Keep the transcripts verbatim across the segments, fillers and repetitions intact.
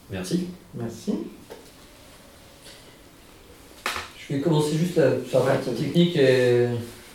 Merci. Merci. Je vais commencer juste la, sur la partie technique et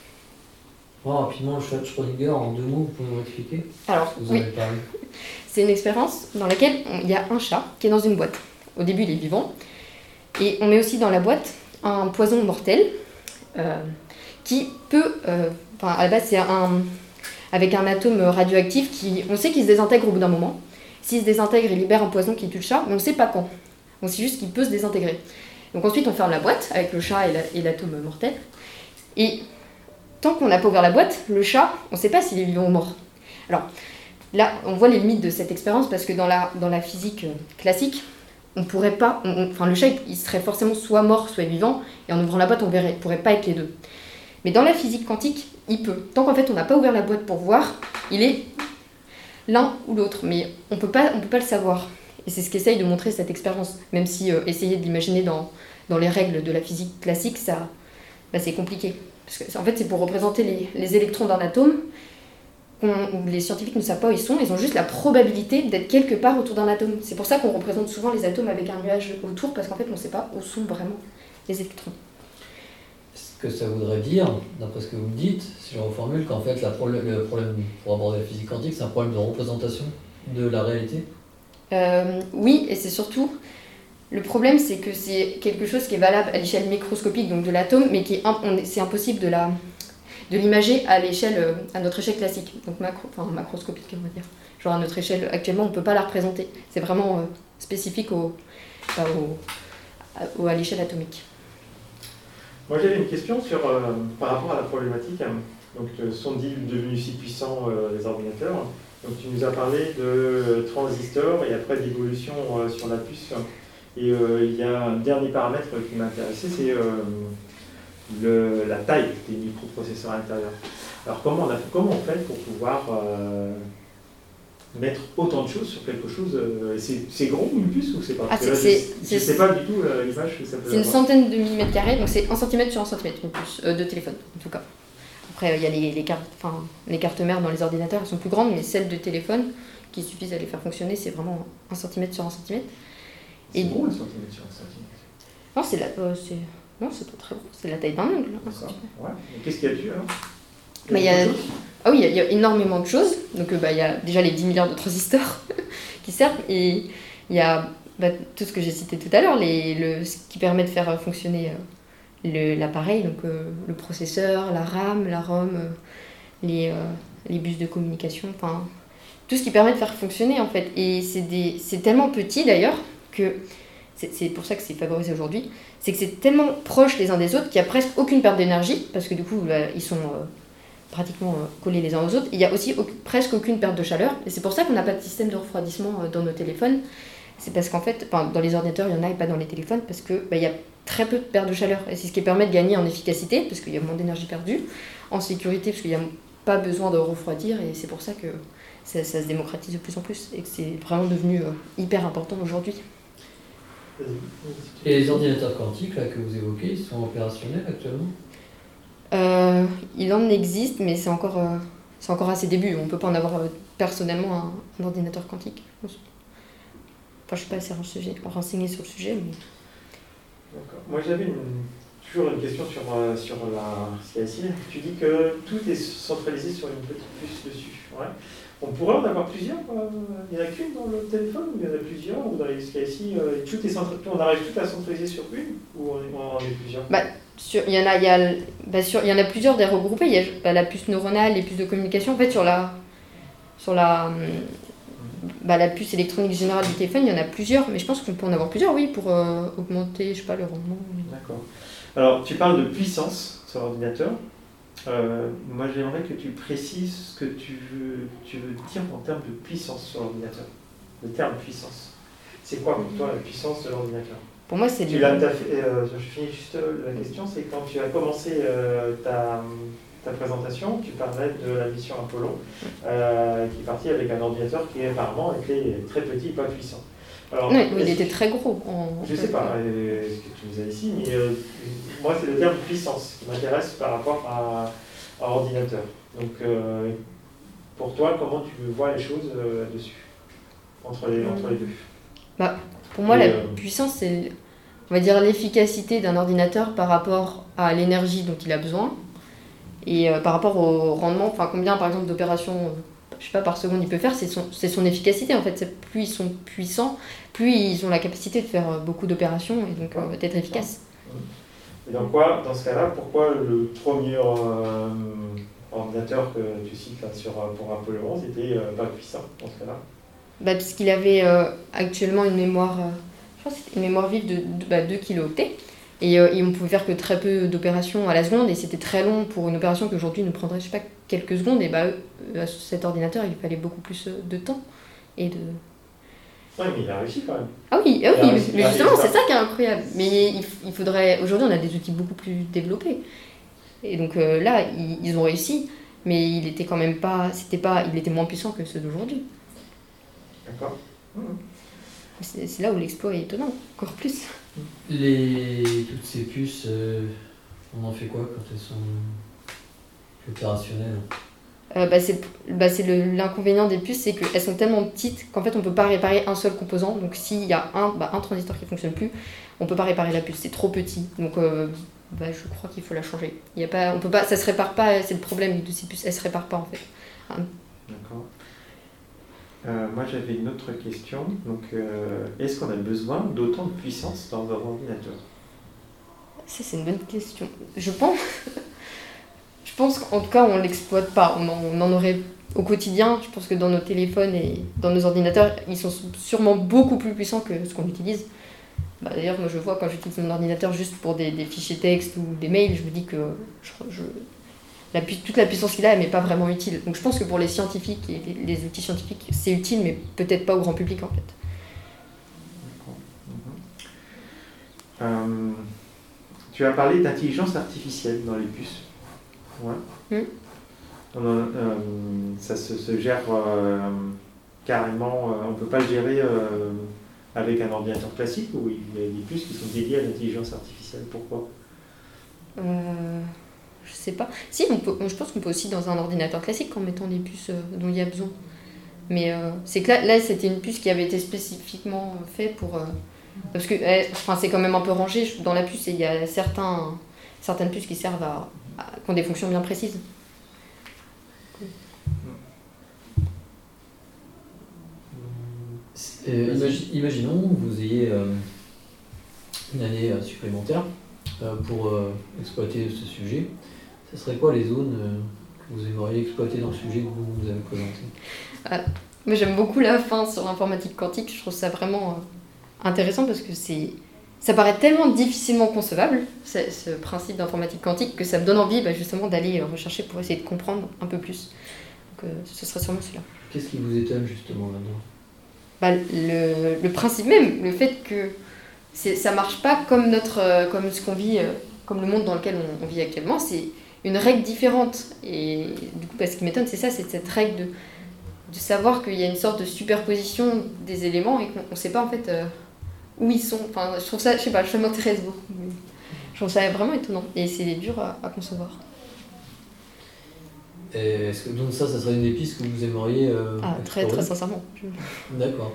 oh, rapidement le chat de Schrödinger en deux mots, vous pouvez me expliquer? Alors, vous oui, c'est une expérience dans laquelle il y a un chat qui est dans une boîte. Au début, il est vivant. Et on met aussi dans la boîte un poison mortel euh, qui peut... Euh, enfin, à la base, c'est un... avec un atome radioactif qui... On sait qu'il se désintègre au bout d'un moment. S'il se désintègre, il libère un poison qui tue le chat, mais on ne sait pas quand. On sait juste qu'il peut se désintégrer. Donc ensuite, on ferme la boîte avec le chat et l'atome mortel. Et tant qu'on n'a pas ouvert la boîte, le chat, on ne sait pas s'il est vivant ou mort. Alors là, on voit les limites de cette expérience parce que dans la, dans la physique classique, on pourrait pas... On, on, enfin, le chat, il serait forcément soit mort, soit vivant, et en ouvrant la boîte, on ne pourrait pas être les deux. Mais dans la physique quantique, il peut. Tant qu'en fait, on n'a pas ouvert la boîte pour voir, il est l'un ou l'autre, mais on peut pas, on peut pas le savoir. Et c'est ce qu'essaye de montrer cette expérience, même si euh, essayer de l'imaginer dans, dans les règles de la physique classique, ça, bah, c'est compliqué. Parce que, en fait, c'est pour représenter les, les électrons d'un atome, qu'on, les scientifiques ne savent pas où ils sont, ils ont juste la probabilité d'être quelque part autour d'un atome. C'est pour ça qu'on représente souvent les atomes avec un nuage autour, parce qu'en fait, on ne sait pas où sont vraiment les électrons. Ce que ça voudrait dire, d'après ce que vous me dites, si je reformule, qu'en fait, la pro- le problème, pour aborder la physique quantique, c'est un problème de représentation de la réalité? Euh, oui, et c'est surtout, le problème c'est que c'est quelque chose qui est valable à l'échelle microscopique, donc de l'atome, mais qui est imp- on est, c'est impossible de, la, de l'imager à l'échelle, à notre échelle classique, donc macro, enfin macroscopique on va dire. Genre à notre échelle, actuellement on ne peut pas la représenter, c'est vraiment euh, spécifique au, bah, au, à, à l'échelle atomique. Moi j'avais une question sur, euh, par rapport à la problématique. Hein. Donc euh, sont-ils devenus si puissants euh, les ordinateurs? Donc tu nous as parlé de transistors et après d'évolution euh, sur la puce. Et euh, il y a un dernier paramètre qui m'a intéressé, c'est euh, le, la taille des microprocesseurs à l'intérieur. Alors comment on, a, comment on fait pour pouvoir euh, mettre autant de choses sur quelque chose euh, c'est, c'est gros une puce ou c'est pas? Ah, c'est, là, c'est, je ne sais pas du tout euh, l'image que ça peut C'est une avoir. centaine de millimètres carrés, donc c'est un centimètre sur un centimètre, une puce euh, de téléphone en tout cas. Après, il y a les, les, cartes, enfin, les cartes mères dans les ordinateurs, elles sont plus grandes, mais celles de téléphone qui suffisent à les faire fonctionner, c'est vraiment un centimètre sur un centimètre. C'est Et gros un centimètre sur un centimètre? Non, c'est, la, euh, c'est... non, c'est pas très gros, c'est la taille d'un ongle. D'accord. Ouais. Et qu'est-ce qu'il y a dessus alors? Bah, il y a... Ah oui, il y, y a énormément de choses. Donc, euh, bah, il y a déjà les dix milliards de transistors qui servent, et il y a bah, tout ce que j'ai cité tout à l'heure, les, le, ce qui permet de faire fonctionner euh, le, l'appareil, donc euh, le processeur, la RAM, la ROM, euh, les, euh, les bus de communication, enfin tout ce qui permet de faire fonctionner en fait. Et c'est, des, c'est tellement petit d'ailleurs que c'est, c'est pour ça que c'est favorisé aujourd'hui, c'est que c'est tellement proche les uns des autres qu'il n'y a presque aucune perte d'énergie, parce que du coup bah, ils sont euh, pratiquement euh, collés les uns aux autres. Il n'y a aussi au- presque aucune perte de chaleur, et c'est pour ça qu'on n'a pas de système de refroidissement euh, dans nos téléphones. C'est parce qu'en fait, dans les ordinateurs il y en a et pas dans les téléphones, parce qu'il bah, y a très peu de perte de chaleur, et c'est ce qui permet de gagner en efficacité, parce qu'il y a moins d'énergie perdue, en sécurité, parce qu'il n'y a pas besoin de refroidir, et c'est pour ça que ça, ça se démocratise de plus en plus, et que c'est vraiment devenu euh, hyper important aujourd'hui. Et les ordinateurs quantiques là, que vous évoquez, ils sont opérationnels actuellement? euh, Il en existe, mais c'est encore, euh, c'est encore à ses débuts, on ne peut pas en avoir euh, personnellement un, un ordinateur quantique. Enfin, je ne suis pas assez renseignée sur le sujet, mais... D'accord. Moi j'avais une, toujours une question sur, euh, sur la C I C. Tu dis que tout est centralisé sur une petite puce dessus. Ouais. On pourrait en avoir plusieurs euh, Il n'y en a qu'une dans le téléphone ou il y en a plusieurs? Ou dans les C I C, euh, tout est centra- on arrive tout à centraliser sur une? Ou on, on en est plusieurs? Bah, sur, il, y en a, il, y a, bah, sur, il y en a plusieurs des regroupés. Il y a bah, la puce neuronale, les puces de communication. En fait, sur la, sur la, bah, la puce électronique générale du téléphone, il y en a plusieurs. Mais je pense qu'on peut en avoir plusieurs, oui, pour euh, augmenter, je sais pas, le rendement. D'accord. Alors, tu parles de puissance sur l'ordinateur. Euh, moi, j'aimerais que tu précises ce que tu veux, tu veux dire en termes de puissance sur l'ordinateur. Le terme puissance. C'est quoi pour toi la puissance de l'ordinateur? Pour moi, c'est... Tu l'as, t'as fait, euh, je finis juste la question, c'est quand tu as commencé euh, ta, ta présentation, tu parlais de la mission Apollo, euh, qui est partie avec un ordinateur qui apparemment était très petit et pas puissant. Alors, non, il était très gros. En... Je ne sais pas euh, ce que tu nous as ici, mais euh, moi c'est le terme puissance qui m'intéresse par rapport à, à ordinateur. Donc euh, pour toi, comment tu vois les choses euh, là-dessus, entre les, entre les deux? Bah, pour moi, Et, la euh, puissance, c'est, on va dire, l'efficacité d'un ordinateur par rapport à l'énergie dont il a besoin et euh, par rapport au rendement, enfin combien par exemple d'opérations, euh, je sais pas, par seconde il peut faire, c'est son, c'est son efficacité en fait. C'est, plus ils sont puissants, plus ils ont la capacité de faire euh, beaucoup d'opérations et donc euh, d'être efficaces. Et donc quoi, dans ce cas-là, pourquoi le premier euh, ordinateur que tu cites là sur, pour Apollo onze était euh, pas puissant dans ce cas-là? Bah, puisqu'il avait euh, actuellement une mémoire, euh, je crois que c'était une mémoire vive de, de bah, deux kilooctets. Et, euh, et on pouvait faire que très peu d'opérations à la seconde, et c'était très long pour une opération qui aujourd'hui nous prendrait, je sais pas, quelques secondes. Et bah, euh, à cet ordinateur, il fallait beaucoup plus euh, de temps. Et de... Oui, mais il a réussi quand même. Ah oui, ah Il a oui réussi, mais il a justement, réussi. c'est ça qui est incroyable. Mais il, il faudrait. Aujourd'hui, on a des outils beaucoup plus développés. Et donc euh, là, ils, ils ont réussi, mais il était quand même pas. C'était pas. Il était moins puissant que ceux d'aujourd'hui. D'accord. Mmh. C'est, c'est là où l'exploit est étonnant, encore plus. Les, toutes ces puces, euh, on en fait quoi quand elles sont opérationnelles? Euh, bah c'est bah c'est le, l'inconvénient des puces, c'est qu'elles sont tellement petites qu'en fait on peut pas réparer un seul composant. Donc s'il y a un, bah, un transistor qui fonctionne plus, on peut pas réparer la puce, c'est trop petit. Donc euh, bah, je crois qu'il faut la changer. Il y a pas, on peut pas, ça se répare pas, c'est le problème de ces puces, elles se réparent pas en fait. Hein. D'accord. Euh, moi j'avais une autre question. Donc, euh, est-ce qu'on a besoin d'autant de puissance dans un ordinateur? Ça c'est une bonne question. Je pense, je pense qu'en tout cas on l'exploite pas. On en, on en aurait au quotidien. Je pense que dans nos téléphones et dans nos ordinateurs, ils sont sûrement beaucoup plus puissants que ce qu'on utilise. Bah, d'ailleurs, moi je vois quand j'utilise mon ordinateur juste pour des, des fichiers texte ou des mails, je me dis que je, je, la, toute la puissance qu'il a, elle m'est pas vraiment utile. Donc je pense que pour les scientifiques et les, les outils scientifiques, c'est utile, mais peut-être pas au grand public en fait. D'accord. Mmh. Euh, tu as parlé d'intelligence artificielle dans les puces. Ouais. Mmh. On a, euh, ça se, se gère euh, carrément, euh, on ne peut pas le gérer euh, avec un ordinateur classique, ou il y a des puces qui sont dédiées à l'intelligence artificielle. Pourquoi? euh, Je sais pas. Si, on peut, je pense qu'on peut aussi dans un ordinateur classique en mettant des puces euh, dont il y a besoin. Mais euh, c'est que là, là, c'était une puce qui avait été spécifiquement faite pour... Euh, parce que elle, enfin, c'est quand même un peu rangé dans la puce et il y a certains, certaines puces qui servent à, à... qui ont des fonctions bien précises. Euh, imagi- imaginons que vous ayez euh, une année euh, supplémentaire euh, pour euh, exploiter ce sujet. Ce serait quoi les zones euh, que vous aimeriez exploiter dans le sujet que vous nous avez présenté? Ah, moi j'aime beaucoup la fin sur l'informatique quantique. Je trouve ça vraiment euh, intéressant parce que c'est, ça paraît tellement difficilement concevable, ce, ce principe d'informatique quantique, que ça me donne envie bah, justement d'aller rechercher pour essayer de comprendre un peu plus. Donc euh, ce serait sûrement celui-là. Qu'est-ce qui vous étonne justement là-dedans? Bah, le, le principe même, le fait que c'est, ça marche pas comme, notre, euh, comme ce qu'on vit, euh, comme le monde dans lequel on, on vit actuellement, c'est une règle différente. Et du coup, bah, ce qui m'étonne, c'est ça, c'est cette règle de, de savoir qu'il y a une sorte de superposition des éléments et qu'on ne sait pas en fait euh, où ils sont. Enfin, je trouve ça, je sais pas, ça m'intéresse beaucoup. Je trouve ça vraiment étonnant et c'est dur à, à concevoir. Et est-ce que donc ça, ça serait une des pistes que vous aimeriez euh, Ah, très, très sincèrement. Je... D'accord.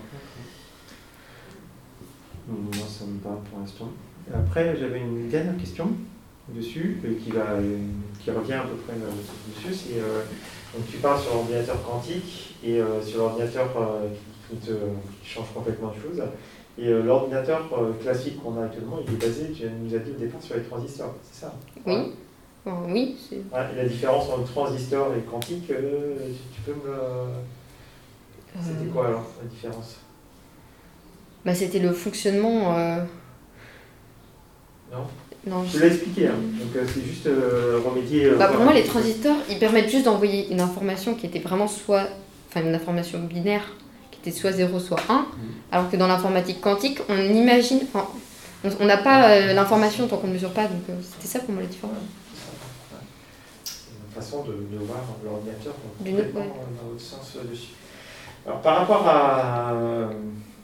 Moi, ça me parle pour l'instant. Après, j'avais une dernière question dessus, euh, qui, va, euh, qui revient à peu près euh, dessus. C'est, euh, donc tu parles sur l'ordinateur quantique et euh, sur l'ordinateur euh, qui, te, qui change complètement de choses. Et euh, l'ordinateur euh, classique qu'on a actuellement, il est basé, tu nous as dit au départ, sur les transistors, c'est ça? Oui. Ouais. Enfin, oui, c'est... Ouais, et la différence entre transistor et quantique, euh, tu peux me... C'était quoi alors, la différence? Bah, c'était le fonctionnement... Euh... Non, non je te l'ai expliqué, hein. Donc euh, c'est juste euh, remédier... Euh, bah, pour moi, les transistors, ils permettent juste d'envoyer une information qui était vraiment soit... Enfin, une information binaire, qui était soit zéro, soit un, mmh. Alors que dans l'informatique quantique, on imagine... Enfin, on n'a pas euh, l'information tant qu'on ne mesure pas, donc euh, c'était ça pour moi la différence. Façon de, de voir l'ordinateur complètement ouais. Dans l'autre sens dessus. Alors par rapport à,